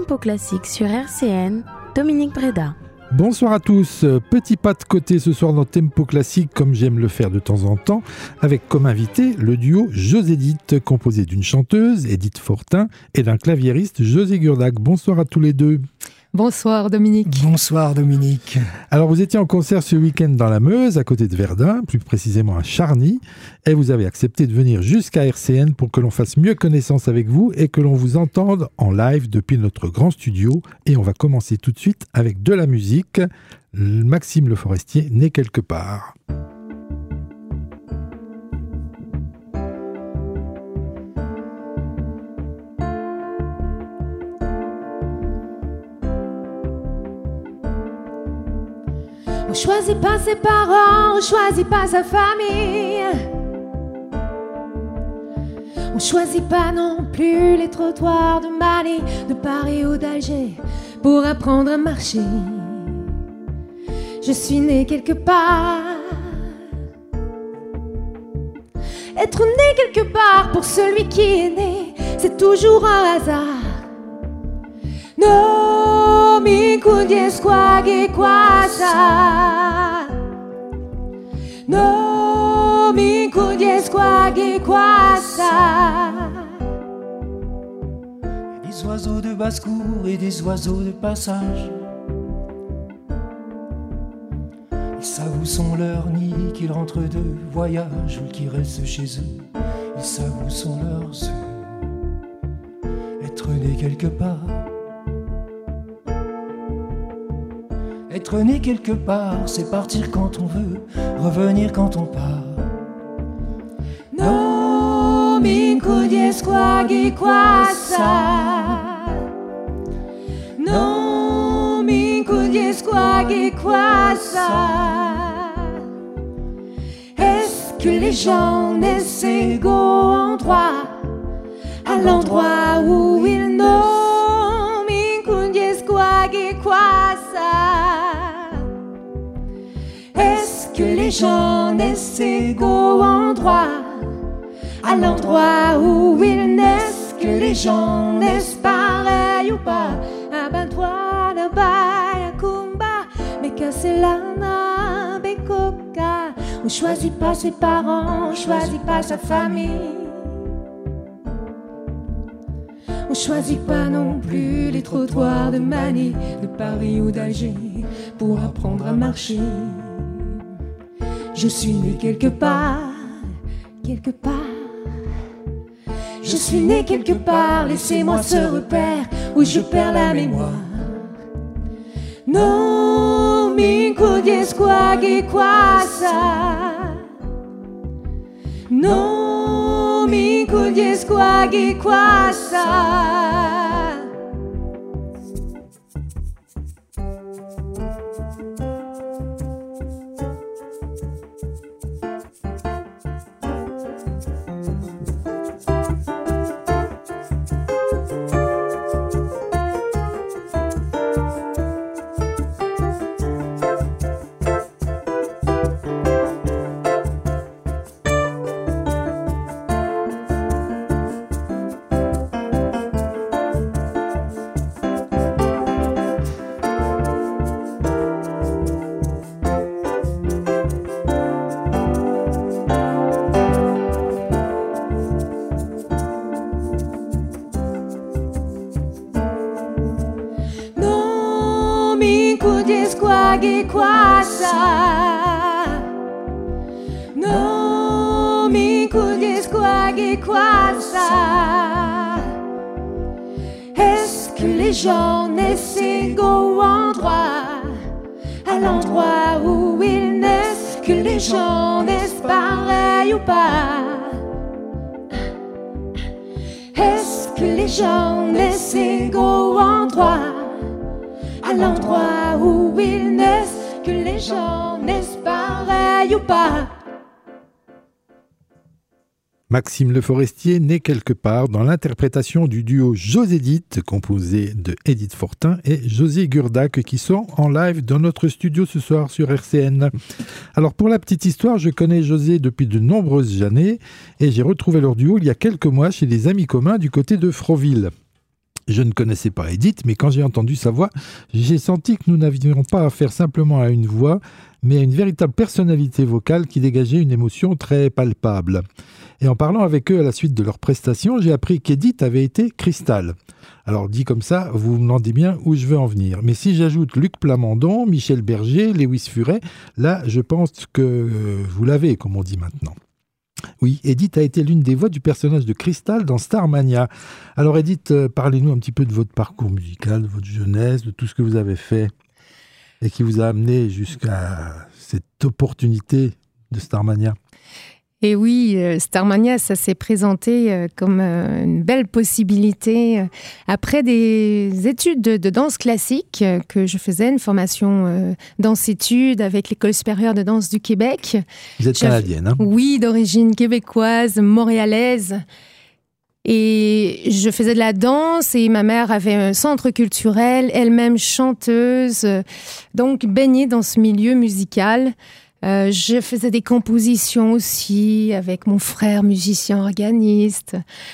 Tempo Classique sur RCN, Dominique Breda. Bonsoir à tous, petit pas de côté ce soir dans Tempo Classique comme j'aime le faire de temps en temps, avec comme invité le duo Josédith, composé d'une chanteuse, Edith Fortin, et d'un claviériste, José Gurdac. Bonsoir à tous les deux. Bonsoir Dominique. Bonsoir Dominique. Alors vous étiez en concert ce week-end dans la Meuse, à côté de Verdun, plus précisément à Charny, et vous avez accepté de venir jusqu'à RCN pour que l'on fasse mieux connaissance avec vous et que l'on vous entende en live depuis notre grand studio. Et on va commencer tout de suite avec de la musique. Maxime Le Forestier né quelque part. On choisit pas ses parents, on choisit pas sa famille. On choisit pas non plus les trottoirs de Mali, de Paris ou d'Alger pour apprendre à marcher. Je suis née quelque part. Être né quelque part pour celui qui est né, c'est toujours un hasard. No mi cudies quagi quasa. No mi cudies quagi quasa. Des oiseaux de basse-cour et des oiseaux de passage. Ils savent où sont leurs nids, qu'ils rentrent de voyage ou qu'ils restent chez eux. Ils savent où sont leurs œufs. Être né quelque part. Être né quelque part, c'est partir quand on veut, revenir quand on part. No mi cudies quagi quasa. No mi cudies quagi quasa. Est-ce que les gens naissent égaux en droit, à l'endroit où ils n'ont mi cudies quagi quasa? Que les gens naissent égaux en droit, à l'endroit où ils naissent, que les gens naissent pareil ou pas. Ah ben toi là-bas, Yakumba, mais cassez la bekoka. On choisit pas ses parents, on choisit pas sa famille. On choisit pas non plus les trottoirs de Manille, de Paris ou d'Alger pour apprendre à marcher. Je suis né quelque part, quelque part. Je suis né quelque part, laissez-moi ce repère où je perds la mémoire. No mi cudies quagi quasa. No mi cudies quagi quasa. Quagi quasa. No mi cudies quagi quasa. Est-ce que les gens naissent égaux en droit, à l'endroit où ils naissent, que les gens naissent pareil ou pas? Est-ce que les gens naissent égaux en droit, à l'endroit où ils naissent, que les gens naissent pareil ou pas? Maxime Le Forestier né quelque part dans l'interprétation du duo Josédith, composé de Edith Fortin et José Gurdac, qui sont en live dans notre studio ce soir sur RCN. Alors pour la petite histoire, je connais José depuis de nombreuses années et j'ai retrouvé leur duo il y a quelques mois chez des amis communs du côté de Froville. Je ne connaissais pas Edith, mais quand j'ai entendu sa voix, j'ai senti que nous n'avions pas affaire simplement à une voix, mais à une véritable personnalité vocale qui dégageait une émotion très palpable. Et en parlant avec eux à la suite de leur prestation, j'ai appris qu'Edith avait été Cristal. Alors dit comme ça, vous me demandez bien où je veux en venir. Mais si j'ajoute Luc Plamondon, Michel Berger, Lewis Furet, là je pense que vous l'avez, comme on dit maintenant. Oui, Edith a été l'une des voix du personnage de Cristal dans Starmania. Alors Edith, parlez-nous un petit peu de votre parcours musical, de votre jeunesse, de tout ce que vous avez fait et qui vous a amené jusqu'à cette opportunité de Starmania. Et oui, Starmania, ça s'est présenté comme une belle possibilité. Après des études de danse classique que je faisais, une formation danse-études avec l'École supérieure de danse du Québec. Vous êtes canadienne, hein? Oui, d'origine québécoise, montréalaise. Et je faisais de la danse et ma mère avait un centre culturel, elle-même chanteuse, donc baignée dans ce milieu musical. Je faisais des compositions aussi avec mon frère musicien organiste.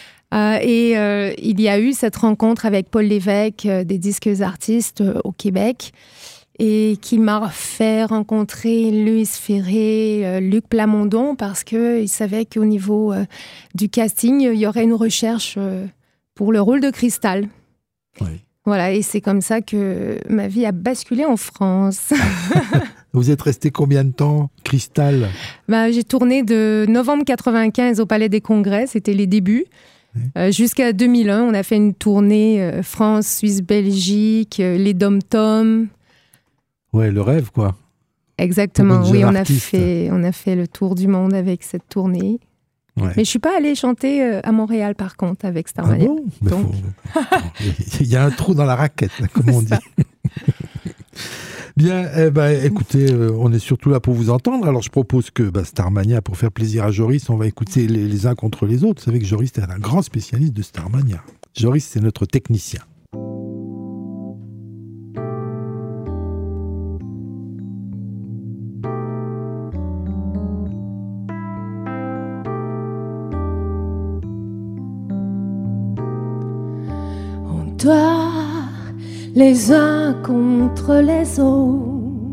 Il y a eu cette rencontre avec Paul Lévesque, des disques artistes au Québec, et qui m'a fait rencontrer Lewis Furet, Luc Plamondon, parce qu'il savait qu'au niveau du casting, il y aurait une recherche pour le rôle de Cristal. Oui. Voilà, et c'est comme ça que ma vie a basculé en France. Vous êtes resté combien de temps, Cristal? J'ai tourné de novembre 95 au Palais des Congrès, c'était les débuts. Oui. Jusqu'à 2001, on a fait une tournée France, Suisse, Belgique, les Dom-Tom. Ouais, le rêve, quoi. Exactement, oui, on a fait le tour du monde avec cette tournée. Ouais. Mais je ne suis pas allée chanter à Montréal, par contre, avec Starmania. Ah bon? Donc... Il y a un trou dans la raquette, là, comme on dit. Bien, écoutez, on est surtout là pour vous entendre. Alors, je propose que Starmania, pour faire plaisir à Joris, on va écouter les uns contre les autres. Vous savez que Joris est un grand spécialiste de Starmania. Joris, c'est notre technicien. Toi, les uns contre les autres,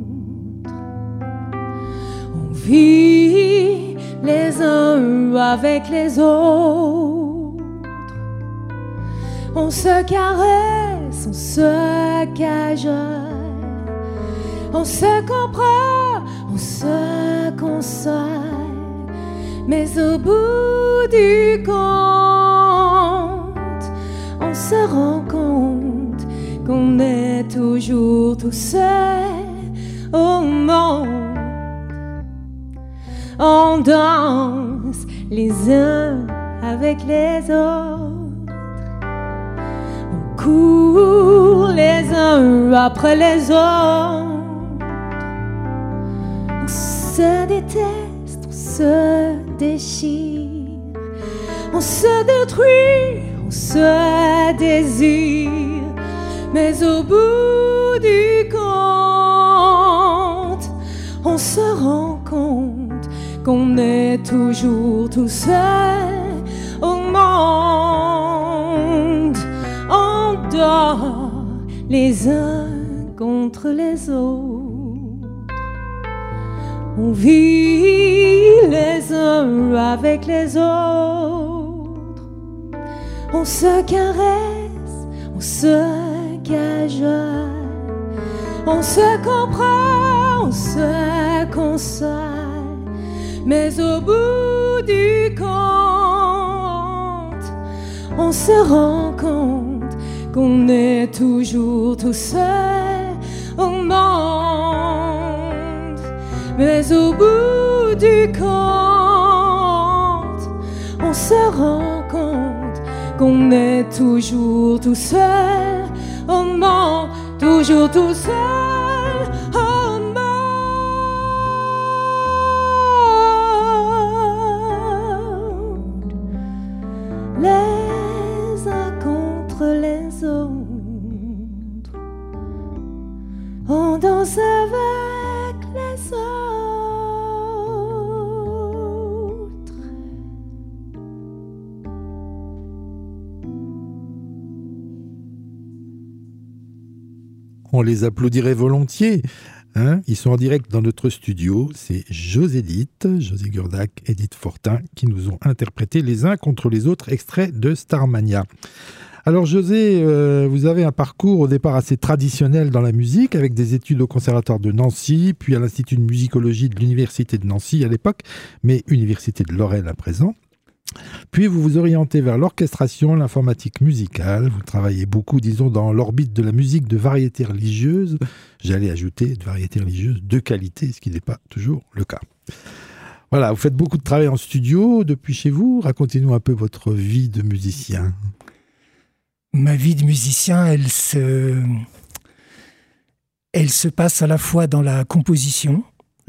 on vit les uns avec les autres, on se caresse, on se cajole, on se comprend, on se console, mais au bout du compte, on se rend compte qu'on est toujours tout seul au monde. On danse les uns avec les autres, on court les uns après les autres, on se déteste, on se déchire, on se détruit, on se désire, mais au bout du compte, on se rend compte qu'on est toujours tout seul au monde. On dort les uns contre les autres, on vit les uns avec les autres, on se caresse, on se cajole, on se comprend, on se console, mais au bout du compte, on se rend compte qu'on est toujours tout seul au monde. Mais au bout du compte, on se rend compte qu'on est toujours tout seul au monde, toujours tout seul au monde. Les uns contre les autres, on danse avec les autres. on les applaudirait volontiers. Hein, ils sont en direct dans notre studio. C'est José Gurdac, Edith Fortin qui nous ont interprété les uns contre les autres extraits de Starmania. Alors José, vous avez un parcours au départ assez traditionnel dans la musique, avec des études au Conservatoire de Nancy, puis à l'Institut de musicologie de l'Université de Nancy à l'époque, mais Université de Lorraine à présent. Puis vous vous orientez vers l'orchestration, l'informatique musicale. Vous travaillez beaucoup, disons, dans l'orbite de la musique de variété religieuse. J'allais ajouter de variété religieuse de qualité, ce qui n'est pas toujours le cas. Voilà, vous faites beaucoup de travail en studio depuis chez vous. Racontez-nous un peu votre vie de musicien. Ma vie de musicien, elle se passe à la fois dans la composition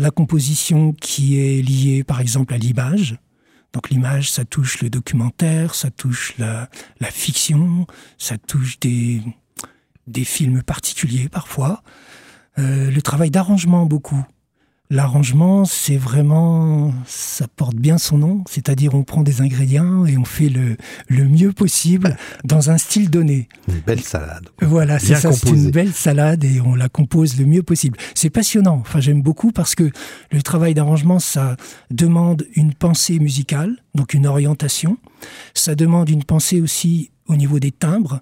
qui est liée par exemple à l'image. Donc l'image, ça touche le documentaire, ça touche la fiction, ça touche des films particuliers parfois. Le travail d'arrangement beaucoup. L'arrangement, c'est vraiment, ça porte bien son nom, c'est-à-dire on prend des ingrédients et on fait le mieux possible dans un style donné. Une belle salade. Voilà, c'est ça, c'est une belle salade et on la compose le mieux possible. C'est passionnant, enfin j'aime beaucoup parce que le travail d'arrangement, ça demande une pensée musicale, donc une orientation. Ça demande une pensée aussi au niveau des timbres.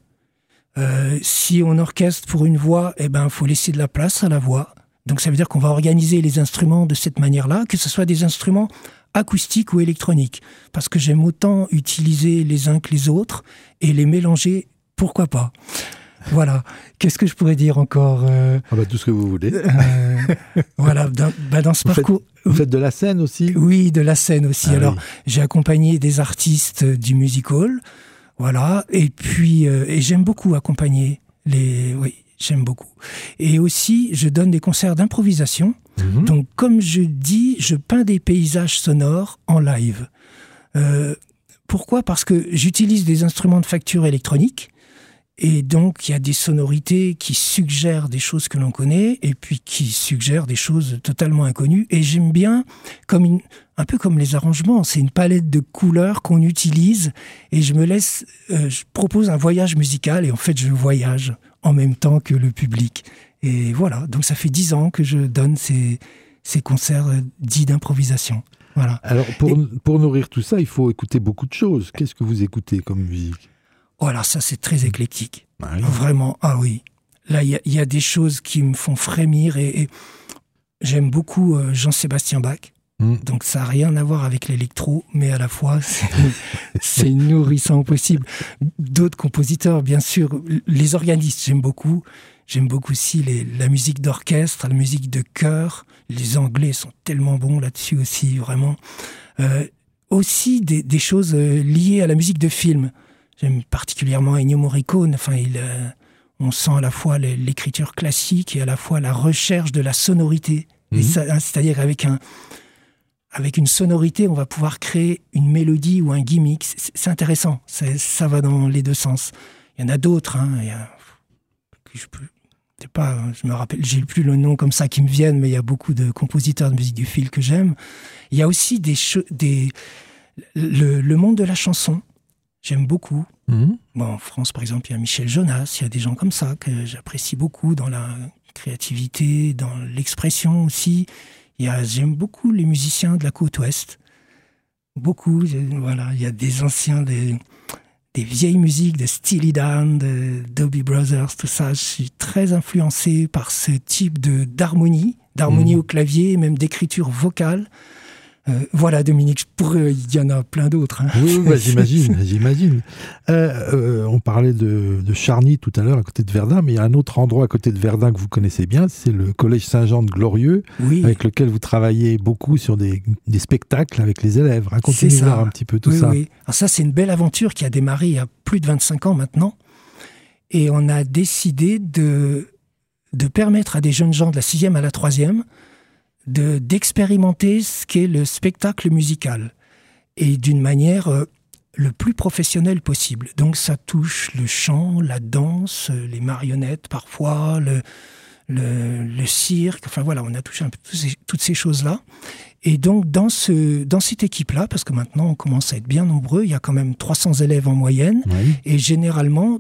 Si on orchestre pour une voix, faut laisser de la place à la voix. Donc ça veut dire qu'on va organiser les instruments de cette manière-là, que ce soit des instruments acoustiques ou électroniques. Parce que j'aime autant utiliser les uns que les autres et les mélanger, pourquoi pas. Voilà. Qu'est-ce que je pourrais dire encore tout ce que vous voulez. Voilà, dans ce parcours... Vous faites de la scène aussi ? Oui, de la scène aussi. Alors, j'ai accompagné des artistes du music hall, voilà, et puis et j'aime beaucoup accompagner j'aime beaucoup. Et aussi, je donne des concerts d'improvisation. Donc, comme je dis, je peins des paysages sonores en live. Pourquoi ? Parce que j'utilise des instruments de facture électronique. Et donc, il y a des sonorités qui suggèrent des choses que l'on connaît et puis qui suggèrent des choses totalement inconnues. Et j'aime bien, un peu comme les arrangements, c'est une palette de couleurs qu'on utilise et je propose un voyage musical et en fait, je voyage en même temps que le public. Et voilà, donc ça fait 10 ans que je donne ces concerts dits d'improvisation. Voilà. Alors, pour nourrir tout ça, il faut écouter beaucoup de choses. Qu'est-ce que vous écoutez comme musique ? Oh, alors ça, c'est très éclectique. Vraiment, oui. Là, il y a des choses qui me font frémir et j'aime beaucoup Jean-Sébastien Bach. Donc ça n'a rien à voir avec l'électro, mais à la fois, c'est nourrissant au possible. D'autres compositeurs, bien sûr, les organistes, j'aime beaucoup. J'aime beaucoup aussi la musique d'orchestre, la musique de chœur. Les Anglais sont tellement bons là-dessus aussi, vraiment. Aussi des choses liées à la musique de film. J'aime particulièrement Ennio Morricone. Enfin, on sent à la fois l'écriture classique et à la fois la recherche de la sonorité. Et ça, c'est-à-dire avec une sonorité, on va pouvoir créer une mélodie ou un gimmick. C'est intéressant. Ça va dans les deux sens. Il y en a d'autres. Je me rappelle, j'ai plus le nom comme ça qui me viennent, mais il y a beaucoup de compositeurs de musique du film que j'aime. Il y a aussi le monde de la chanson. J'aime beaucoup. En France, par exemple, il y a Michel Jonas, il y a des gens comme ça que j'apprécie beaucoup dans la créativité, dans l'expression aussi. J'aime beaucoup les musiciens de la côte ouest. Beaucoup. Voilà, il y a des anciens, des vieilles musiques de Steely Dan, de Doobie Brothers, tout ça. Je suis très influencé par ce type d'harmonie au clavier, même d'écriture vocale. Voilà, Dominique, il y en a plein d'autres. Oui, j'imagine. On parlait de Charny tout à l'heure, à côté de Verdun, mais il y a un autre endroit à côté de Verdun que vous connaissez bien, c'est le Collège Saint-Jean de Glorieux, avec lequel vous travaillez beaucoup sur des spectacles avec les élèves. Racontez-nous voir un petit peu tout ça. Oui. Alors ça, c'est une belle aventure qui a démarré il y a plus de 25 ans maintenant. Et on a décidé de permettre à des jeunes gens de la 6e à la 3e d'expérimenter ce qu'est le spectacle musical et d'une manière le plus professionnelle possible. Donc ça touche le chant, la danse, les marionnettes parfois, le cirque, enfin voilà, on a touché un peu toutes ces choses-là. Et donc dans cette équipe-là, parce que maintenant on commence à être bien nombreux, il y a quand même 300 élèves en moyenne, et généralement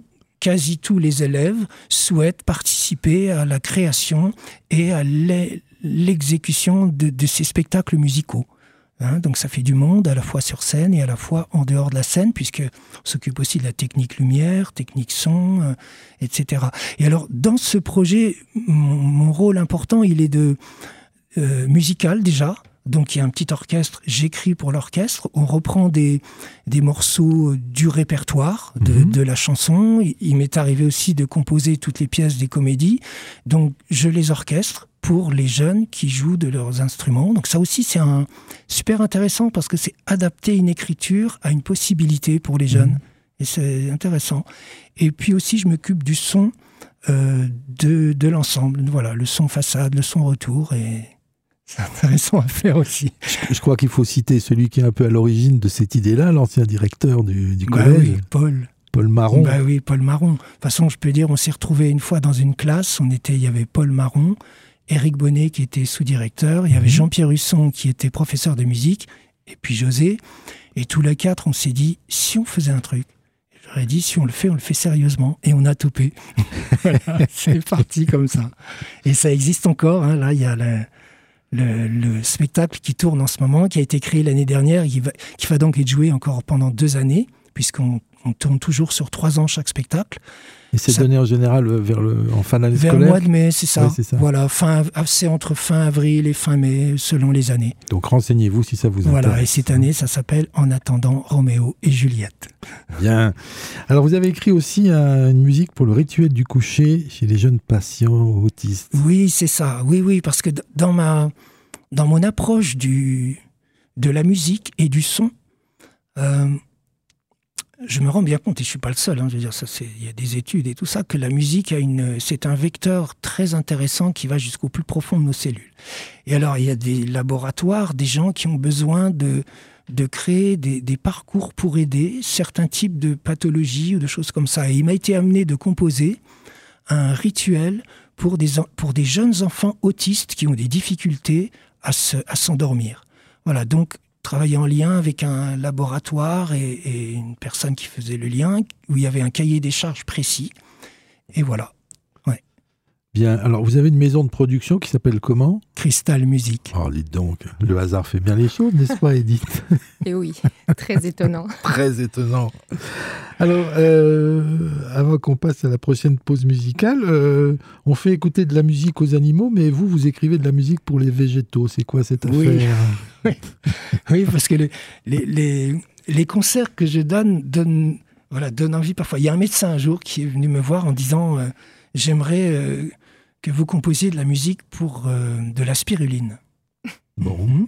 quasi tous les élèves souhaitent participer à la création et à l'exécution de ces spectacles musicaux. Donc ça fait du monde, à la fois sur scène et à la fois en dehors de la scène, puisqu'on s'occupe aussi de la technique lumière, technique son, etc. Et alors, dans ce projet, mon rôle important, il est musical déjà. Donc il y a un petit orchestre, j'écris pour l'orchestre, on reprend des morceaux du répertoire de la chanson. Il m'est arrivé aussi de composer toutes les pièces des comédies, donc je les orchestre pour les jeunes qui jouent de leurs instruments. Donc ça aussi c'est super intéressant parce que c'est adapter une écriture à une possibilité pour les jeunes, et c'est intéressant. Et puis aussi je m'occupe du son de l'ensemble, voilà, le son façade, le son retour, et c'est intéressant à faire aussi. Je crois qu'il faut citer celui qui est un peu à l'origine de cette idée-là, l'ancien directeur du collège. Oui, Paul Marron. Oui, Paul Marron. De toute façon, je peux dire, on s'est retrouvés une fois dans une classe. Il y avait Paul Marron, Éric Bonnet qui était sous-directeur, il y avait Jean-Pierre Husson qui était professeur de musique, et puis José. Et tous les quatre, on s'est dit, si on faisait un truc, j'aurais dit, si on le fait sérieusement. Et on a topé. Voilà, c'est parti comme ça. Et ça existe encore. Là, il y a le spectacle qui tourne en ce moment, qui a été créé l'année dernière, qui va donc être joué encore pendant 2 années, puisqu'on tourne toujours sur 3 ans chaque spectacle. Et c'est donné en général en fin d'année scolaire ? Vers le mois de mai, c'est ça. Oui, c'est ça. Voilà, c'est entre fin avril et fin mai, selon les années. Donc renseignez-vous si ça vous intéresse. Voilà, et cette année, ça s'appelle « En attendant Roméo et Juliette ». Bien. Alors vous avez écrit aussi une musique pour le rituel du coucher chez les jeunes patients autistes. Oui, c'est ça. Oui, parce que dans mon approche de la musique et du son, je me rends bien compte, et je ne suis pas le seul, je veux dire, il y a des études et tout ça, que la musique c'est un vecteur très intéressant qui va jusqu'au plus profond de nos cellules. Et alors, il y a des laboratoires, des gens qui ont besoin de créer des parcours pour aider certains types de pathologies ou de choses comme ça. Et il m'a été amené de composer un rituel pour des jeunes enfants autistes qui ont des difficultés à s'endormir. Voilà, donc travailler en lien avec un laboratoire et une personne qui faisait le lien, où il y avait un cahier des charges précis. Et voilà. Ouais. Bien, alors vous avez une maison de production qui s'appelle comment ? Cristal Music. Oh, dites donc, le hasard fait bien les choses, n'est-ce pas, Edith ? Et oui, très étonnant. Très étonnant. Alors, avant qu'on passe à la prochaine pause musicale, on fait écouter de la musique aux animaux, mais vous écrivez de la musique pour les végétaux. C'est quoi cette affaire ? Oui, parce que les concerts que je donnent envie parfois. Il y a un médecin un jour qui est venu me voir en disant j'aimerais que vous composiez de la musique pour de la spiruline. Bon.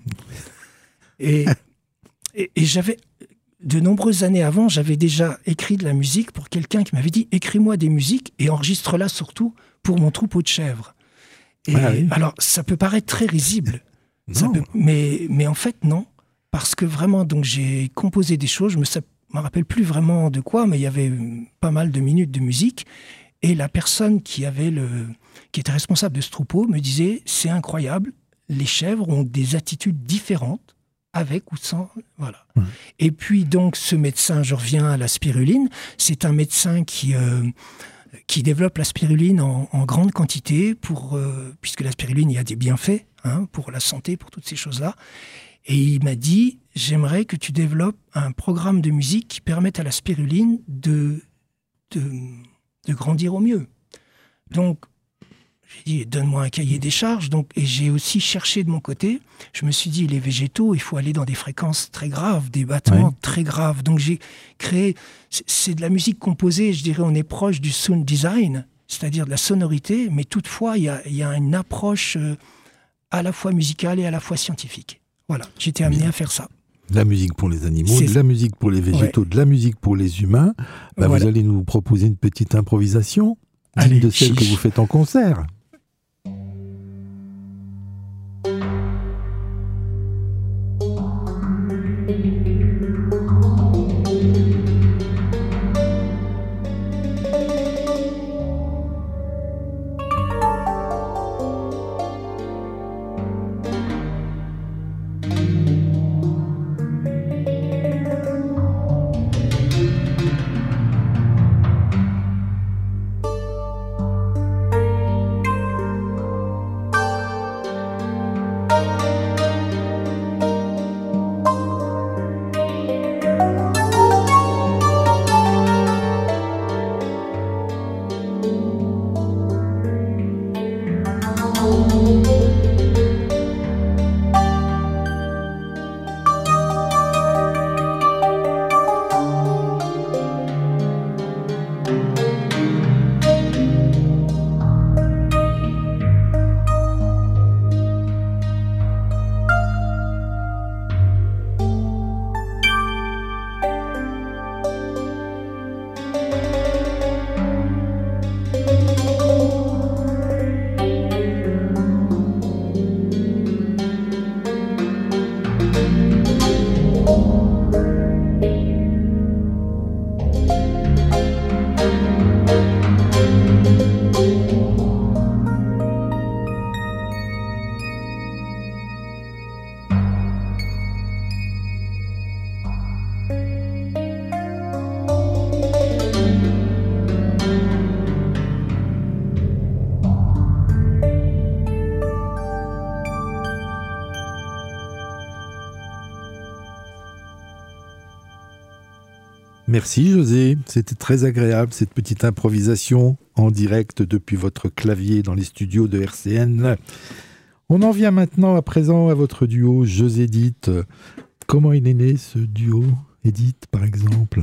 Et j'avais, de nombreuses années avant, j'avais déjà écrit de la musique pour quelqu'un qui m'avait dit écris-moi des musiques et enregistre-la surtout pour mon troupeau de chèvres. Et alors, ça peut paraître très risible. Mais en fait, non. Parce que vraiment, donc, j'ai composé des choses, je ne me rappelle plus vraiment de quoi, mais il y avait pas mal de minutes de musique. Et la personne qui était responsable de ce troupeau me disait « C'est incroyable, les chèvres ont des attitudes différentes, avec ou sans... » Voilà. Et puis donc, ce médecin, je reviens à la spiruline, c'est un médecin qui développe la spiruline en grande quantité, puisque la spiruline, il y a des bienfaits pour la santé, pour toutes ces choses-là. Et il m'a dit « J'aimerais que tu développes un programme de musique qui permette à la spiruline de grandir au mieux. » Donc, j'ai dit « Donne-moi un cahier des charges. » Et j'ai aussi cherché de mon côté. Je me suis dit « Les végétaux, il faut aller dans des fréquences très graves, des battements très graves. » Donc, j'ai créé... C'est de la musique composée, je dirais, on est proche du sound design, c'est-à-dire de la sonorité, mais toutefois, il y a une approche à la fois musicale et à la fois scientifique. Voilà, j'étais amené à faire ça. De la musique pour les animaux, de la musique pour les végétaux, de la musique pour les humains. Voilà. Vous allez nous proposer une petite improvisation, digne de celle que vous faites en concert. Merci José, c'était très agréable cette petite improvisation en direct depuis votre clavier dans les studios de RCN. On en vient maintenant à présent à votre duo José-Edith. Comment il est né ce duo, Edith par exemple?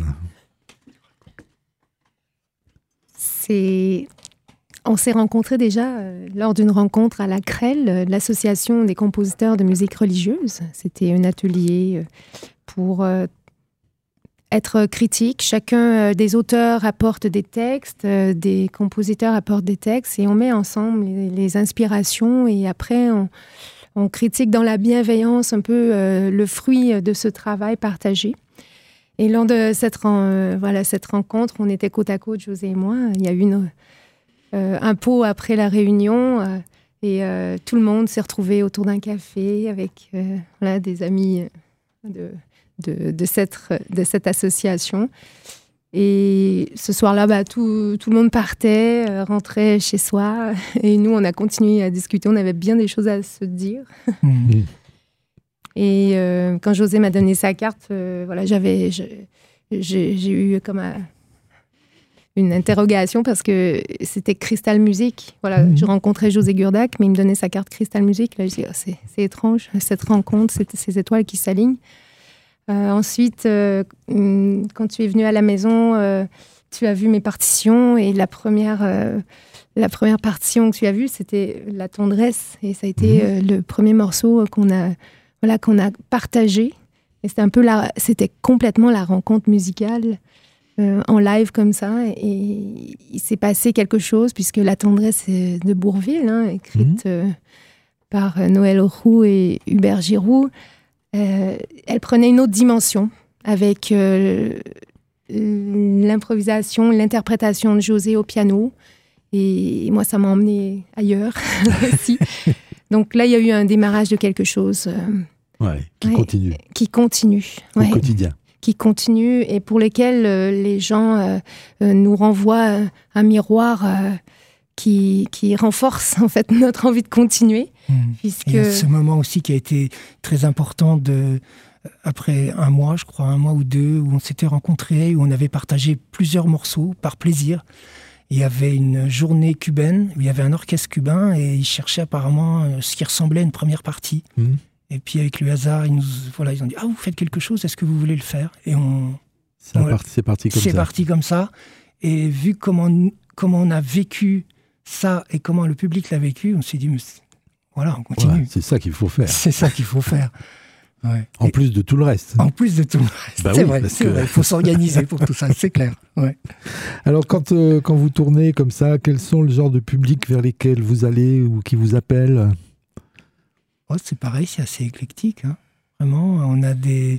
On s'est rencontrés déjà lors d'une rencontre à la CREL, l'association des compositeurs de musique religieuse. C'était un atelier pour être critique. Chacun des auteurs apporte des textes, des compositeurs apportent des textes et on met ensemble les inspirations et après on critique dans la bienveillance un peu le fruit de ce travail partagé. Et lors de cette rencontre, on était côte à côte, José et moi. Il y a eu un pot après la réunion et tout le monde s'est retrouvé autour d'un café avec des amis de cette association. Et ce soir-là, tout le monde partait, rentrait chez soi. Et nous, on a continué à discuter. On avait bien des choses à se dire. Mmh. Et quand José m'a donné sa carte, j'ai eu comme une interrogation parce que c'était Crystal Music. Voilà, je rencontrais José Gurdac, mais il me donnait sa carte Crystal Music. Là, je dis, c'est étrange, cette rencontre, ces étoiles qui s'alignent. Ensuite, quand tu es venu à la maison, tu as vu mes partitions et la première partition que tu as vue, c'était La Tendresse. Et ça a été le premier morceau qu'on a partagé. Et c'était complètement la rencontre musicale en live comme ça. Et il s'est passé quelque chose puisque La Tendresse est de Bourvil, écrite par Noël Roux et Hubert Giroux. Elle prenait une autre dimension avec l'improvisation, l'interprétation de José au piano. Et moi, ça m'a emmené ailleurs aussi. Donc là, il y a eu un démarrage de quelque chose. Continue. Qui continue. Au quotidien. Qui continue et pour lesquels les gens nous renvoient un miroir qui renforce en fait notre envie de continuer. Puisque... Il y a ce moment aussi qui a été très important après un mois ou deux, où on s'était rencontrés, où on avait partagé plusieurs morceaux par plaisir. Il y avait une journée cubaine, où il y avait un orchestre cubain et ils cherchaient apparemment ce qui ressemblait à une première partie. Et puis avec le hasard, ils ont dit « Ah, vous faites quelque chose, est-ce que vous voulez le faire ?» Et c'est parti comme ça. C'est parti comme ça. Et vu comment on a vécu ça et comment le public l'a vécu, on s'est dit voilà, on continue. Ouais, c'est ça qu'il faut faire. C'est ça qu'il faut faire. Ouais. En plus de tout le reste. En plus de tout le reste. C'est vrai. Il faut s'organiser pour tout ça, c'est clair. Ouais. Alors, quand vous tournez comme ça, quels sont le genre de public vers lesquels vous allez ou qui vous appellent? C'est pareil, c'est assez éclectique. Vraiment, on a des...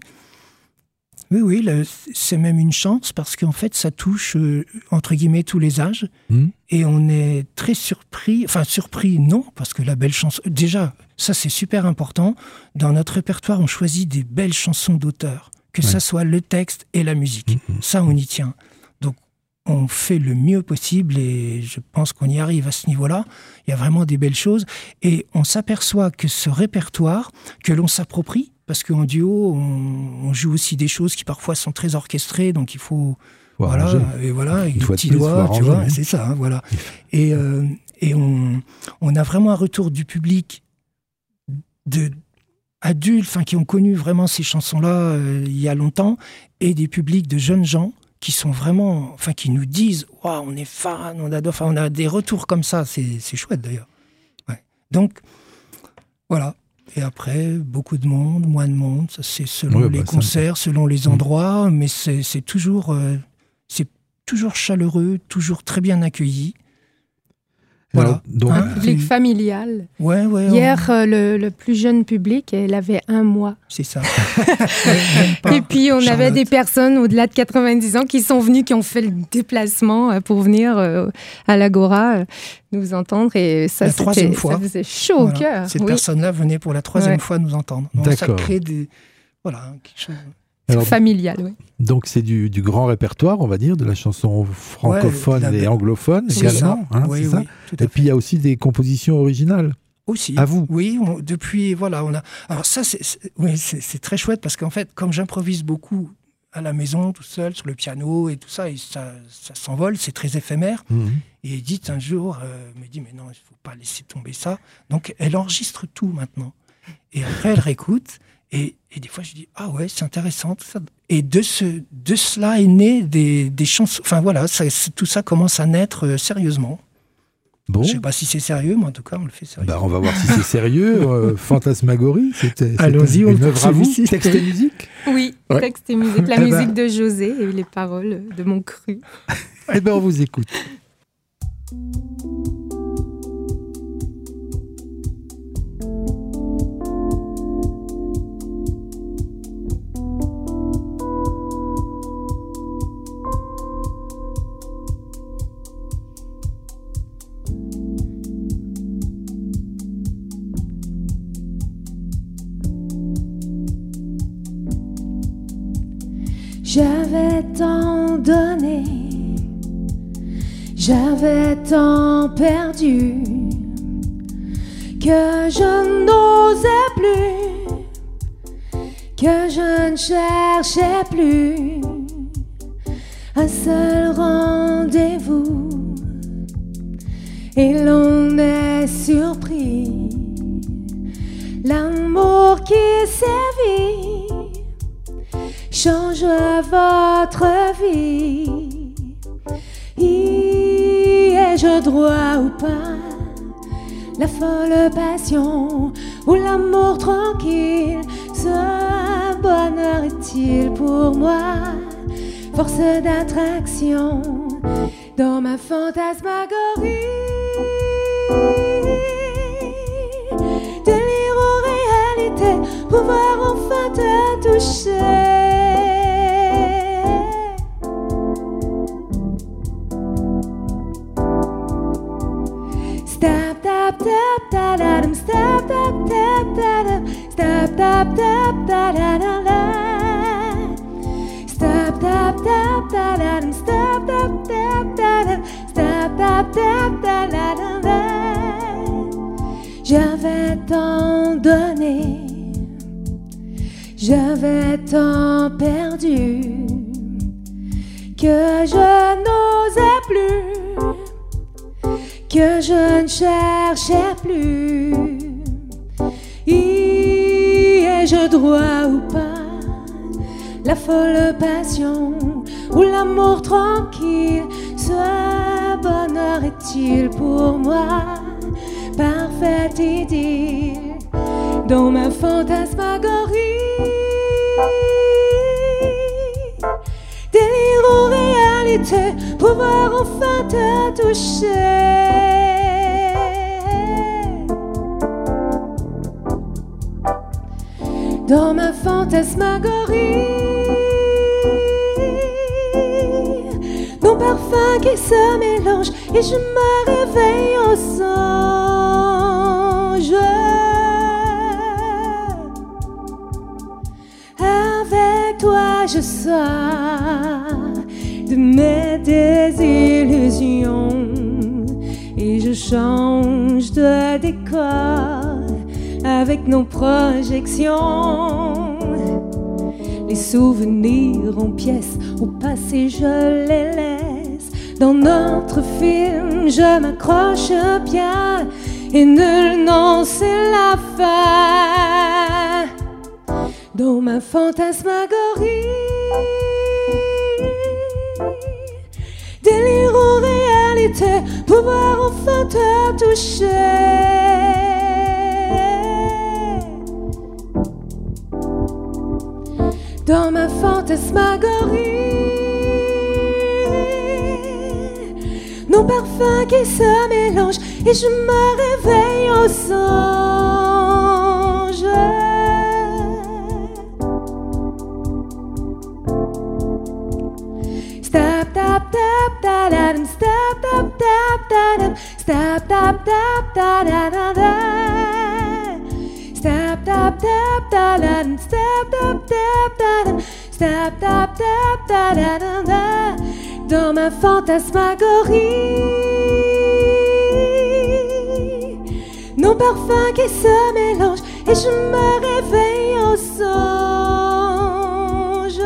Oui, c'est même une chance parce qu'en fait, ça touche, entre guillemets, tous les âges. Et on est très surpris. Enfin, surpris, non, parce que la belle chanson... Déjà, ça, c'est super important. Dans notre répertoire, on choisit des belles chansons d'auteur. Que ça soit le texte et la musique. Ça, on y tient. Donc, on fait le mieux possible et je pense qu'on y arrive à ce niveau-là. Il y a vraiment des belles choses. Et on s'aperçoit que ce répertoire, que l'on s'approprie, parce qu'en duo, on joue aussi des choses qui parfois sont très orchestrées, donc il faut voilà, et avec des petits doigts, tu vois, c'est ça, hein, voilà. Et on a vraiment un retour du public adultes, qui ont connu vraiment ces chansons-là il y a longtemps, et des publics de jeunes gens qui sont vraiment, qui nous disent, waouh, on est fan, on adore, on a des retours comme ça, c'est chouette d'ailleurs. Ouais. Donc voilà. Et après, beaucoup de monde, moins de monde, c'est selon les concerts, selon les endroits, mais c'est toujours chaleureux, toujours très bien accueilli. Voilà. Donc, un public familial. Ouais, Hier, le plus jeune public, elle avait 1 mois. C'est ça. Et puis, on avait des personnes au-delà de 90 ans qui sont venues, qui ont fait le déplacement pour venir à l'Agora nous entendre. Et ça, la 3e fois. Ça faisait chaud au cœur. Cette personne-là venait pour la 3e fois nous entendre. Donc, ça crée quelque chose... Alors, familial, oui. Donc c'est du grand répertoire, on va dire, de la chanson francophone et anglophone également. Oui, ça. Et puis il y a aussi des compositions originales. Aussi. À vous. Oui, depuis, on a... Alors ça, c'est très chouette parce qu'en fait, comme j'improvise beaucoup à la maison, tout seul, sur le piano et tout ça, et ça s'envole, c'est très éphémère. Et Edith, un jour, me dit, mais non, il ne faut pas laisser tomber ça. Donc elle enregistre tout maintenant. Et après, elle réécoute. Et des fois, je dis, ah ouais, c'est intéressant, tout ça. Et de cela est né des chansons. Tout ça commence à naître sérieusement. Bon. Je ne sais pas si c'est sérieux, mais en tout cas, on le fait sérieux. On va voir si c'est sérieux. Fantasmagorie, c'était Allons-y, une œuvre à vous, texte et musique. Oui, texte et musique. La musique de José et les paroles de Mon Cru. On vous écoute. J'avais tant donné, j'avais tant perdu, que je n'osais plus, que je ne cherchais plus un seul rendez-vous. Et l'on est surpris, l'amour qui sévit change votre vie. Y ai-je droit ou pas? La folle passion ou l'amour tranquille? Ce bonheur est-il pour moi force d'attraction dans ma fantasmagorie? Délire ou réalité, pouvoir enfin te toucher. Stop, tap, tap, da da dum. Stop, tap, tap, da dum. Stop, tap, tap, da da da da. Stop, tap, tap, da da dum. Stop, tap, tap, da dum. Stop, tap, tap, da da da da. J'avais tant donné, j'avais tant perdu, que je n'osais plus, que je ne cherchais plus. Y ai-je droit ou pas? La folle passion ou l'amour tranquille? Ce bonheur est-il pour moi parfaite idylle dans ma fantasmagorie? Délire ou réalité, pouvoir enfin te toucher. Dans ma fantasmagorie, nos parfums qui se mélangent et je me réveille au songe. Avec toi je sors de mes désillusions et je change de décor avec nos projections. Les souvenirs en pièces, au passé je les laisse. Dans notre film, je m'accroche bien et nul n'en sait la fin. Dans ma fantasmagorie, délire ou réalité, pouvoir enfin te toucher. Dans ma fantasmagorie, nos parfums qui se mélangent et je me réveille au songe. Stop, tap, tap, da da dum, stop, tap, tap, da dum, stop, tap, tap, da da da da. Stop, tap, tap, da da dum, stop, tap, tap, da dum, stop, tap, tap, da da da da. Dans ma fantasmagorie, nos parfums qui se mélangent et je me réveille au songe.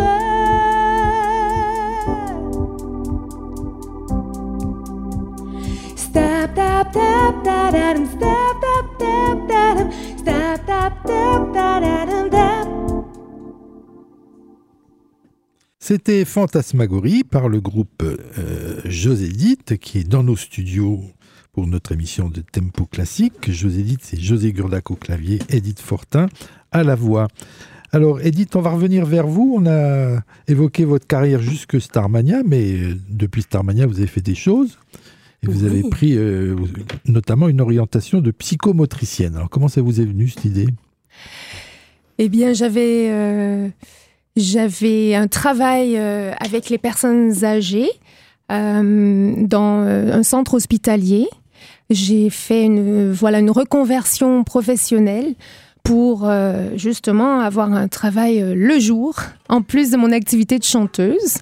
Stop, tap, tap, da da dum, stop, tap, tap, da dum, stop, tap, tap, da da dum, da. C'était Fantasmagorie par le groupe Josédite qui est dans nos studios pour notre émission de Tempo Classique. Josédite, c'est José Gurdac au clavier, Edith Fortin à la voix. Alors Edith, on va revenir vers vous. On a évoqué votre carrière jusque Starmania, mais depuis Starmania, vous avez fait des choses. Et vous avez pris notamment une orientation de psychomotricienne. Alors comment ça vous est venu cette idée ? Eh bien, j'avais un travail avec les personnes âgées dans un centre hospitalier. J'ai fait une reconversion professionnelle pour justement avoir un travail le jour, en plus de mon activité de chanteuse.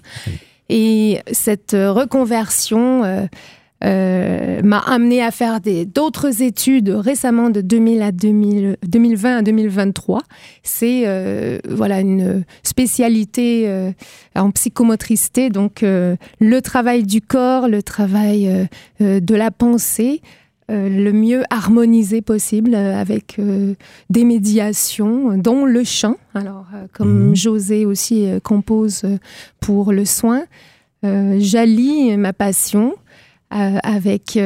Et cette reconversion m'a amenée à faire d'autres études récemment de 2020 à 2023. C'est une spécialité en psychomotricité, donc le travail du corps, le travail de la pensée, le mieux harmonisé possible avec des médiations, dont le chant. Alors, comme José aussi compose pour le soin, j'allie ma passion avec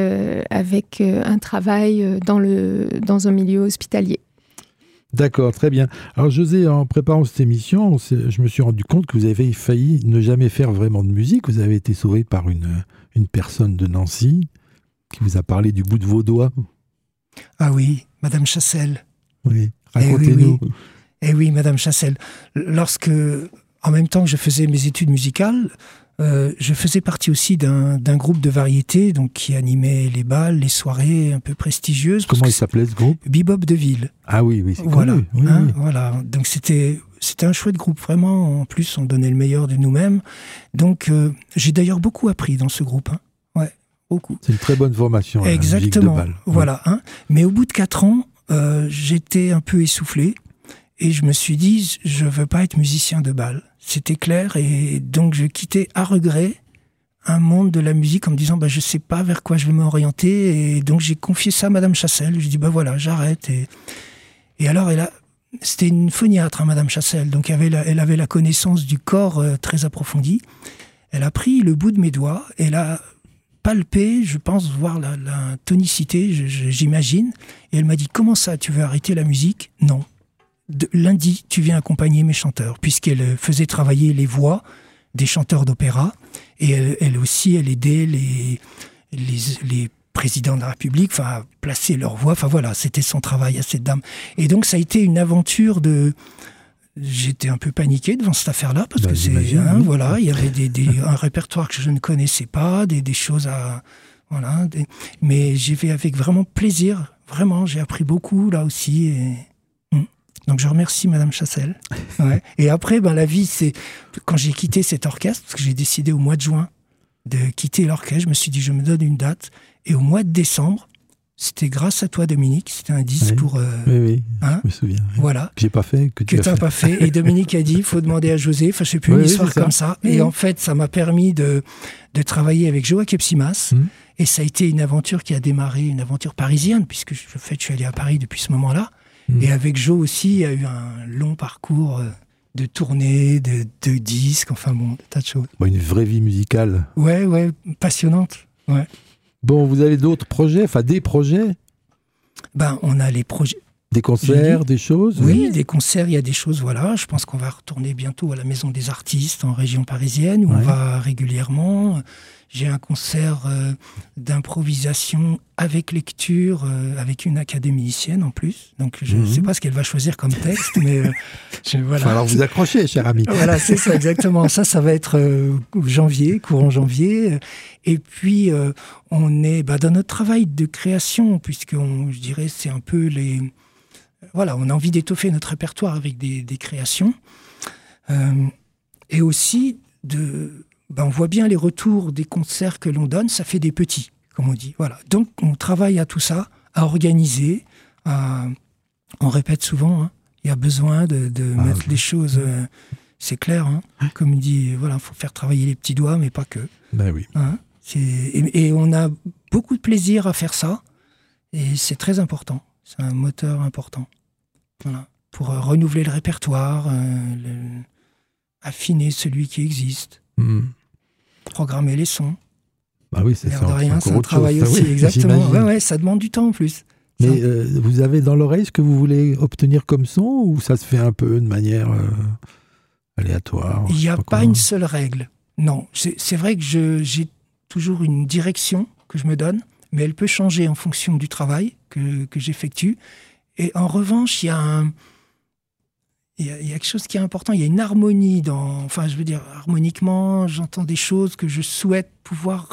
un travail dans un milieu hospitalier. D'accord, très bien. Alors José, en préparant cette émission, je me suis rendu compte que vous avez failli ne jamais faire vraiment de musique. Vous avez été sauvé par une personne de Nancy qui vous a parlé du bout de vos doigts. Ah oui, Madame Chassel. Oui, racontez-nous. Eh oui, Madame Chassel. Lorsque, en même temps que je faisais mes études musicales, je faisais partie aussi d'un groupe de variété donc, qui animait les bals, les soirées un peu prestigieuses. Comment il s'appelait ce groupe ? Bebop de Ville. Ah oui, c'est voilà, connu. Oui. Voilà. Donc c'était un chouette groupe, vraiment. En plus, on donnait le meilleur de nous-mêmes. Donc j'ai d'ailleurs beaucoup appris dans ce groupe. Ouais, beaucoup. C'est une très bonne formation. Exactement. La musique de bal. Voilà. Mais au bout de 4 ans, j'étais un peu essoufflé. Et je me suis dit, je veux pas être musicien de bal. C'était clair, et donc je quittais à regret un monde de la musique en me disant, je sais pas vers quoi je vais m'orienter, et donc j'ai confié ça à Madame Chassel. Je dis, voilà, j'arrête. Et alors, c'était une phoniatre, Madame Chassel, donc elle avait la connaissance du corps très approfondie. Elle a pris le bout de mes doigts, elle a palpé, je pense, voir la tonicité, j'imagine, et elle m'a dit, comment ça, tu veux arrêter la musique ? Non. Lundi, tu viens accompagner mes chanteurs, puisqu'elle faisait travailler les voix des chanteurs d'opéra, et elle aussi, elle aidait les présidents de la République, à placer leur voix, voilà, c'était son travail à cette dame. Et donc, ça a été une aventure J'étais un peu paniqué devant cette affaire-là, parce que il y avait un répertoire que je ne connaissais pas, des choses à... Voilà, mais j'ai fait avec vraiment plaisir, vraiment, j'ai appris beaucoup, là aussi, et... Donc je remercie Madame Chassel. Ouais. Et après, la vie, c'est quand j'ai quitté cet orchestre, parce que j'ai décidé au mois de juin de quitter l'orchestre, je me suis dit, je me donne une date. Et au mois de décembre, C'était grâce à toi, Dominique. C'était un disque pour... Oui, hein, je me souviens. Oui. Voilà. Que j'ai pas fait, que tu n'as pas fait. Et Dominique a dit, il faut demander à José. Enfin, je sais plus, une histoire comme ça. Et en fait, ça m'a permis de travailler avec Joa Kepsimas. Et ça a été une aventure qui a démarré, une aventure parisienne, puisque je suis allé à Paris depuis ce moment-là. Et avec Jo aussi, il y a eu un long parcours de tournées, de disques, enfin bon, des tas de choses. Une vraie vie musicale. Ouais, passionnante. Ouais. Bon, vous avez d'autres projets, enfin des projets? On a les projets. Des concerts, des choses? Oui, des concerts, il y a des choses, voilà. Je pense qu'on va retourner bientôt à la Maison des Artistes en région parisienne, où on va régulièrement. J'ai un concert d'improvisation avec lecture, avec une académicienne en plus. Donc je ne sais pas ce qu'elle va choisir comme texte, mais voilà. Alors vous accrochez, cher ami. Voilà, c'est ça, exactement. Ça va être courant janvier. Et puis, on est dans notre travail de création, puisque je dirais, c'est un peu voilà, on a envie d'étoffer notre répertoire avec des créations. Et aussi, on voit bien les retours des concerts que l'on donne, ça fait des petits, comme on dit. Voilà. Donc, on travaille à tout ça, à organiser. On répète souvent, il y a besoin de mettre les choses... c'est clair, comme il dit, voilà, il faut faire travailler les petits doigts, mais pas que. Ben oui. Et on a beaucoup de plaisir à faire ça, et c'est très important. C'est un moteur important. Voilà. Pour renouveler le répertoire, affiner celui qui existe, programmer les sons. Bah oui, c'est ça. De rien, c'est un travail aussi, exactement. Ouais, ça demande du temps en plus. Mais vous avez dans l'oreille ce que vous voulez obtenir comme son, ou ça se fait un peu de manière aléatoire? Il n'y a pas une seule règle. Non, c'est vrai que j'ai toujours une direction que je me donne, mais elle peut changer en fonction du travail que j'effectue. Et en revanche, il y a quelque chose qui est important. Il y a une harmonie harmoniquement, j'entends des choses que je souhaite pouvoir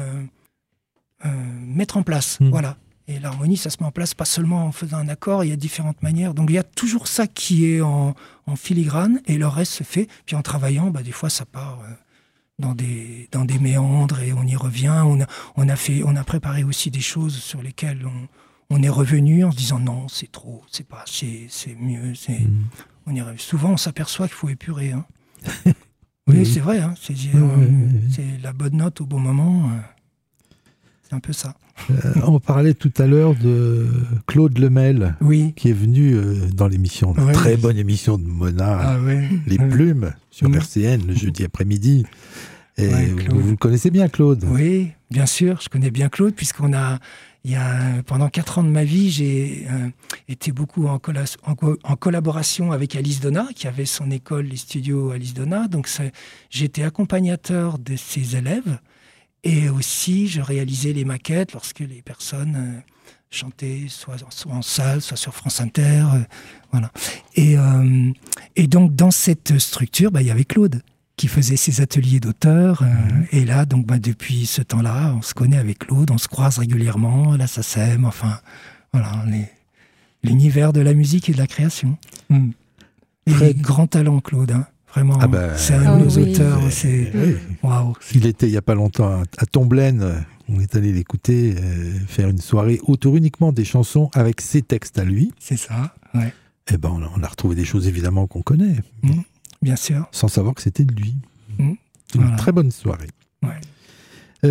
mettre en place. Voilà. Et l'harmonie, ça se met en place pas seulement en faisant un accord, il y a différentes manières. Donc il y a toujours ça qui est en filigrane, et le reste se fait. Puis en travaillant, des fois ça part dans des méandres et on y revient. On a préparé aussi des choses sur lesquelles on est revenu en se disant non, c'est trop, c'est pas assez, c'est mieux. On y revient. Souvent on s'aperçoit qu'il faut épurer. Oui, c'est vrai. C'est la bonne note au bon moment. C'est un peu ça. On parlait tout à l'heure de Claude Lemel, qui est venu dans l'émission, la très bonne émission de Mona, Les Plumes, sur RCN, le jeudi après-midi. Et vous le connaissez bien, Claude? Oui, bien sûr, je connais bien Claude, pendant 4 ans de ma vie, j'ai été beaucoup en collaboration avec Alice Donat, qui avait son école, les studios Alice Donat. Donc j'étais accompagnateur de ses élèves. Et aussi, je réalisais les maquettes lorsque les personnes chantaient soit en salle, soit sur France Inter. Voilà. Et donc, dans cette structure, il y avait Claude qui faisait ses ateliers d'auteur. Et là, donc, depuis ce temps-là, on se connaît avec Claude, on se croise régulièrement à la SACEM. Enfin, voilà, l'univers de la musique et de la création. Et grand talent, Claude, Vraiment, c'est un de nos auteurs. Waouh. Il était il n'y a pas longtemps à Tomblaine. On est allé l'écouter faire une soirée autour uniquement des chansons avec ses textes à lui. C'est ça, ouais. Et on a retrouvé des choses évidemment qu'on connaît. Bien sûr. Sans savoir que c'était de lui. Une très bonne soirée. Ouais.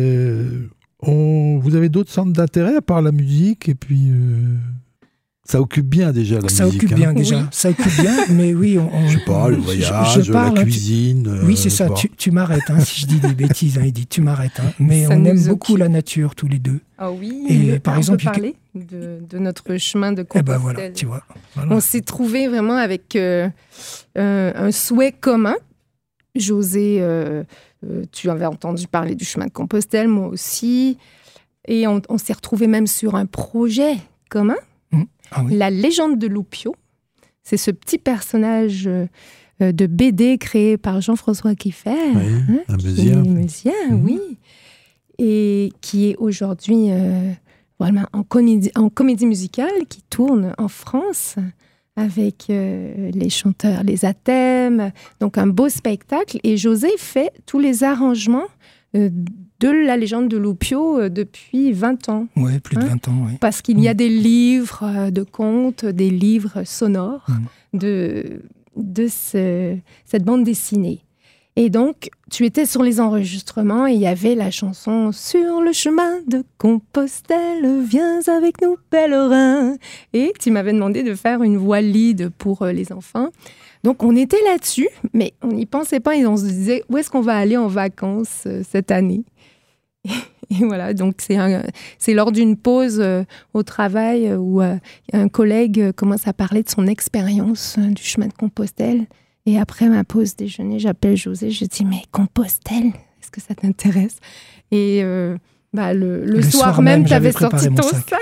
Vous avez d'autres centres d'intérêt à part la musique et puis... Ça occupe bien déjà la musique. Ça occupe bien déjà. Ça occupe bien, mais oui, je sais pas, le voyage, la cuisine. Oui, c'est ça. Tu m'arrêtes si je dis des bêtises. Edith, tu m'arrêtes. Mais ça on aime beaucoup la nature tous les deux. Ah oui. Et par exemple, on peut parler de notre chemin de Compostelle. Voilà, tu vois. Voilà. On s'est trouvé vraiment avec un souhait commun. José, tu avais entendu parler du chemin de Compostelle, moi aussi, et on s'est retrouvé même sur un projet commun. Ah oui. La légende de Loupio, c'est ce petit personnage de BD créé par Jean-François Kieffer, un Meusien, oui, et qui est aujourd'hui vraiment en comédie musicale, qui tourne en France avec les chanteurs, les Athèmes, donc un beau spectacle. Et José fait tous les arrangements de la légende de Loupio depuis 20 ans. Oui, plus de 20 ans, oui. Parce qu'il y a des livres de contes, des livres sonores de cette bande dessinée. Et donc, tu étais sur les enregistrements et il y avait la chanson « Sur le chemin de Compostelle, viens avec nous, pèlerin ». Et tu m'avais demandé de faire une voix lead pour les enfants. Donc, on était là-dessus, mais on n'y pensait pas et on se disait « Où est-ce qu'on va aller en vacances cette année ?» Et voilà, donc c'est lors d'une pause au travail où un collègue commence à parler de son expérience du chemin de Compostelle. Et après ma pause déjeuner, j'appelle José, je dis « Mais Compostelle, est-ce que ça t'intéresse ?» Et le soir même, tu avais sorti ton sac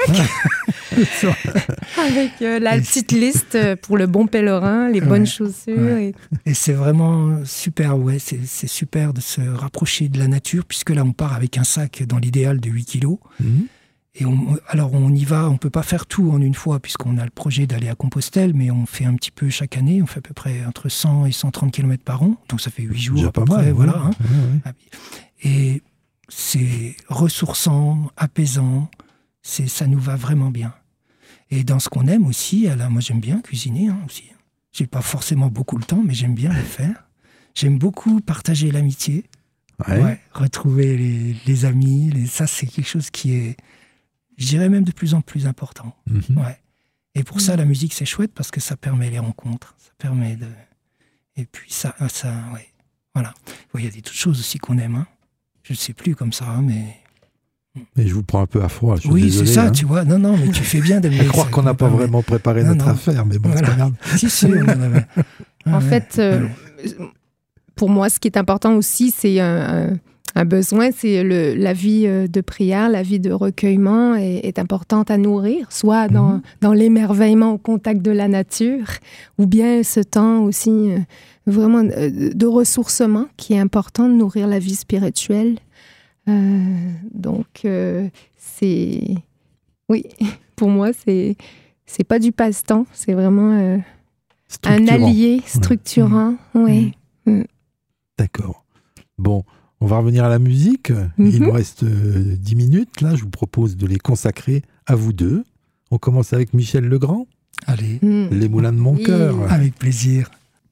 avec la petite liste pour le bon pèlerin, les bonnes chaussures. Ouais. Et c'est vraiment super, c'est super de se rapprocher de la nature, puisque là, on part avec un sac dans l'idéal de 8 kilos. Et alors, on y va, on ne peut pas faire tout en une fois, puisqu'on a le projet d'aller à Compostelle, mais on fait un petit peu chaque année, on fait à peu près entre 100 et 130 km par an, donc ça fait 8 jours à peu près, voilà. Hein. Ouais. Et c'est ressourçant, apaisant, ça nous va vraiment bien. Et dans ce qu'on aime aussi, moi j'aime bien cuisiner aussi. J'ai pas forcément beaucoup le temps, mais j'aime bien le faire. J'aime beaucoup partager l'amitié, retrouver les amis, ça c'est quelque chose qui est, je dirais même de plus en plus important. Et pour ça, la musique, c'est chouette parce que ça permet les rencontres. Ça permet de... Et puis voilà. Il y a des toutes choses aussi qu'on aime. Hein. Je ne sais plus comme ça, mais... Mais je vous prends un peu à froid. Oui, désolé, c'est ça, hein. Tu vois. Non, mais tu fais bien de me croire qu'on n'a pas vraiment préparé notre affaire, mais bon, c'est pas grave. Si, on en avait. En fait, pour moi, ce qui est important aussi, c'est un besoin, c'est la vie de prière, la vie de recueillement est importante à nourrir, soit dans l'émerveillement au contact de la nature, ou bien ce temps aussi vraiment de ressourcement qui est important de nourrir la vie spirituelle. Donc, pour moi, c'est pas du passe-temps, c'est vraiment un allié structurant. D'accord. Bon. On va revenir à la musique. Il nous reste 10 minutes. Là, je vous propose de les consacrer à vous deux. On commence avec Michel Legrand. Allez. Les moulins de mon cœur. Avec plaisir.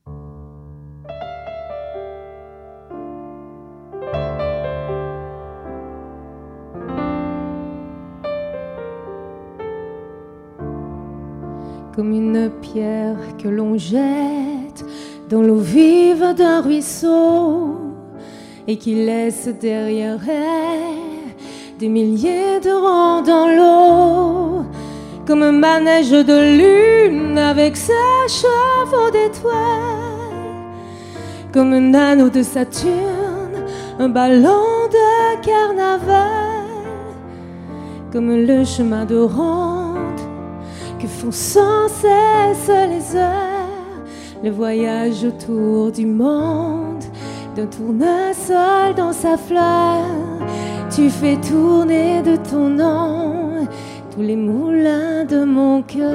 Comme une pierre que l'on jette dans l'eau vive d'un ruisseau, et qui laisse derrière elle des milliers de rangs dans l'eau, comme un manège de lune avec ses chevaux d'étoiles, comme un anneau de Saturne, un ballon de carnaval, comme le chemin de ronde que font sans cesse les heures, le voyage autour du monde d'un tournesol dans sa fleur. Tu fais tourner de ton nom tous les moulins de mon cœur.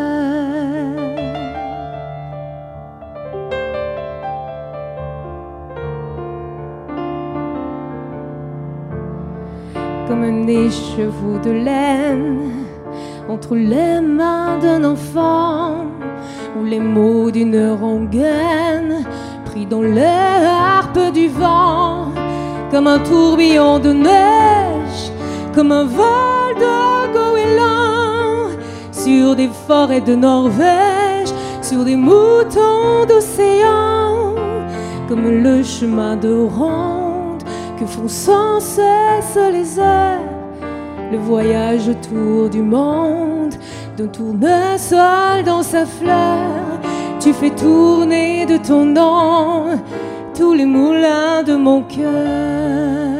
Comme un écheveau de laine entre les mains d'un enfant, ou les mots d'une rengaine pris dans les harpes du vent, comme un tourbillon de neige, comme un vol de goéland, sur des forêts de Norvège, sur des moutons d'océan, comme le chemin de ronde que font sans cesse les heures, le voyage autour du monde d'un tournesol dans sa fleur. Tu fais tourner de ton nom tous les moulins de mon cœur.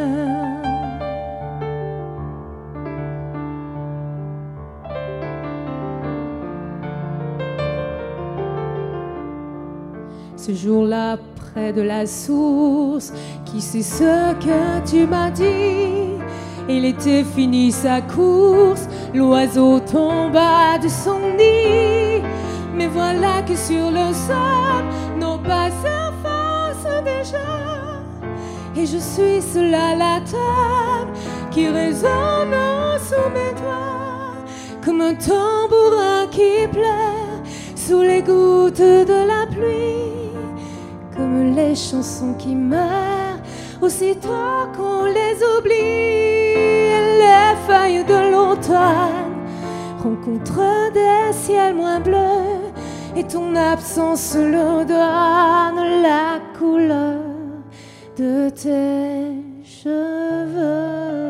Ce jour-là, près de la source, qui sait ce que tu m'as dit? Il était fini sa course, l'oiseau tomba de son nid. Mais voilà que sur le sable, nos pas s'effacent déjà. Et je suis seule à la table qui résonne sous mes doigts, comme un tambourin qui pleure sous les gouttes de la pluie, comme les chansons qui meurent aussitôt qu'on les oublie. Et les feuilles de l'automne rencontrent des ciels moins bleus, et ton absence leur donne la couleur de tes cheveux.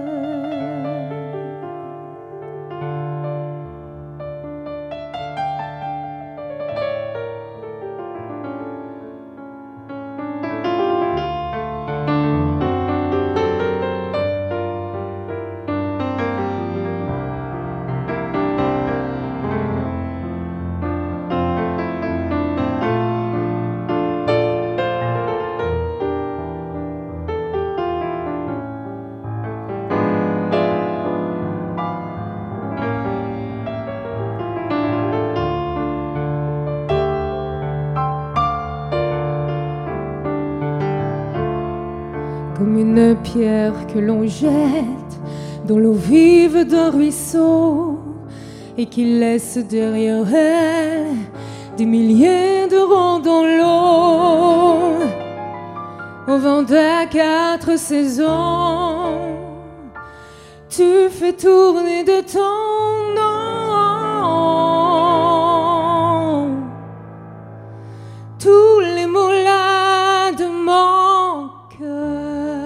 Comme une pierre que l'on jette dans l'eau vive d'un ruisseau et qui laisse derrière elle des milliers de ronds dans l'eau. Au vent des 4 saisons, tu fais tourner de ton nom tous les moulins de mon cœur.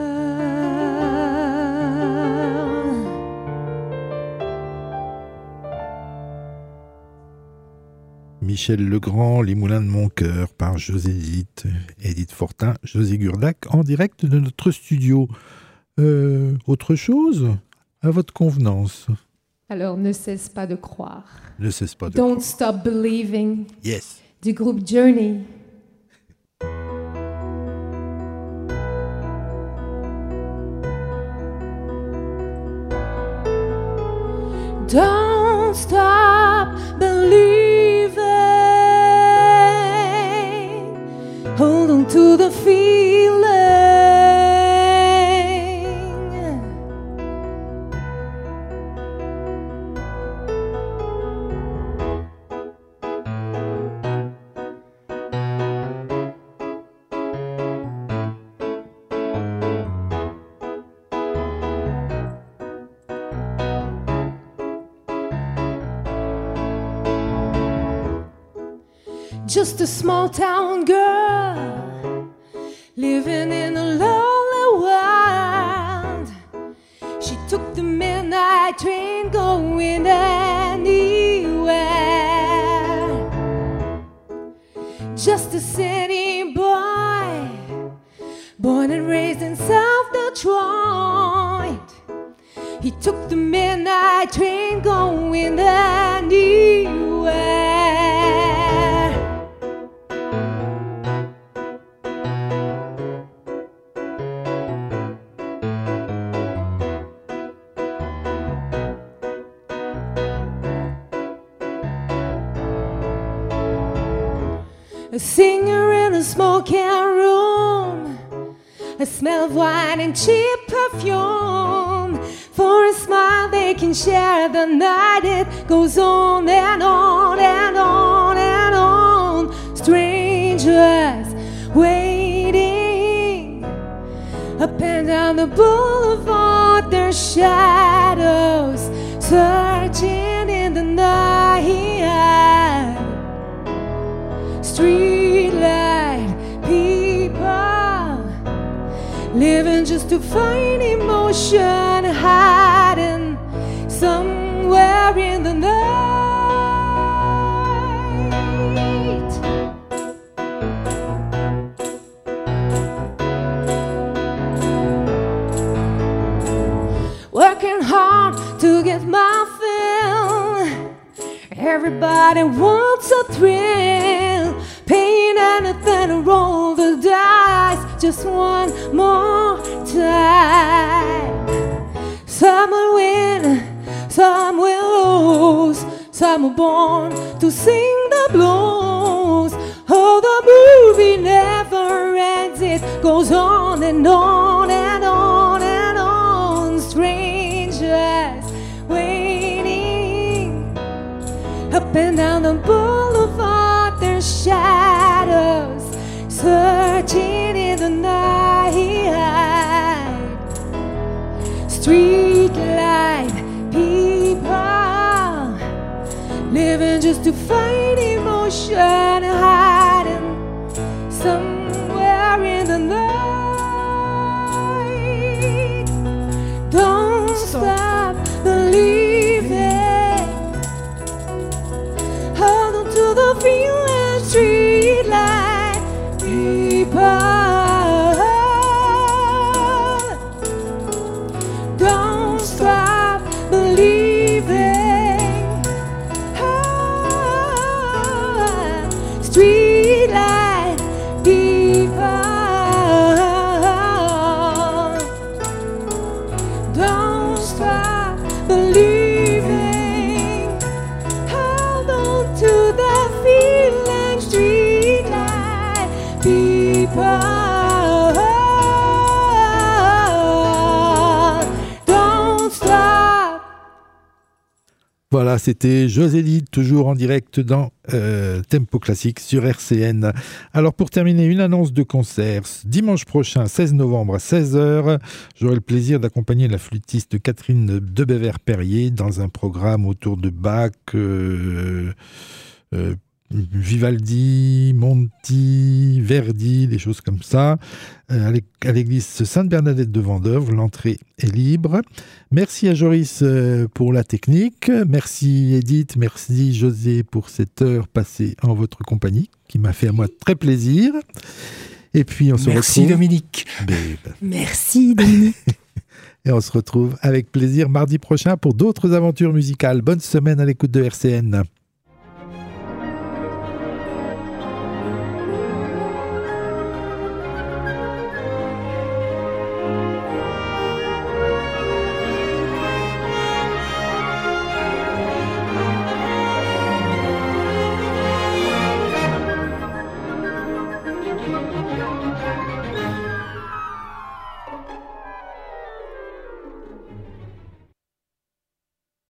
Michel Legrand, Les Moulins de mon cœur, par Edith Fortin, José Gurdac, en direct de notre studio. Autre chose à votre convenance? Alors ne cesse pas de croire. Ne cesse pas de Don't croire. Stop Believing. Yes. Du groupe Journey. Don't stop believing. Hold on to the feeling. Just a small town girl living in a lonely world. She took the midnight train going anywhere. Just a city boy, born and raised in South Detroit. He took the midnight train going anywhere. A singer in a smoking room, a smell of wine and cheap perfume. For a smile they can share the night. It goes on and on and on and on. Strangers waiting up and down the boulevard, their shadows searching in the night. Streetlight people living just to find emotion, hiding somewhere in the night. Working hard to get my fill. Everybody wants a thrill, paying anything to roll the dice just one more time. Some will win, some will lose, some are born to sing the blues. Oh, the movie never ends, it goes on and on up and down the boulevard, there's shadows searching in the night. Street light people living just to find emotion, hiding somewhere in the night. Don't stop believing. Hold on to the feeling. Street light people. Don't stop believing. Street light people. Don't stop believing. Hold on to the feeling. Street light people. Don't stop. Voilà, c'était José, toujours en direct dans Tempo Classique sur RCN. Alors pour terminer, une annonce de concert. Dimanche prochain, 16 novembre à 16h, j'aurai le plaisir d'accompagner la flûtiste Catherine Debever-Perrier dans un programme autour de Bach, Vivaldi, Monti, Verdi, des choses comme ça, à l'église Sainte-Bernadette de Vendeuvre. L'entrée est libre. Merci à Joris pour la technique. Merci Edith, merci José pour cette heure passée en votre compagnie, qui m'a fait à moi très plaisir. Et puis on se retrouve... Merci Dominique. Merci Dominique. Et on se retrouve avec plaisir mardi prochain pour d'autres aventures musicales. Bonne semaine à l'écoute de RCN.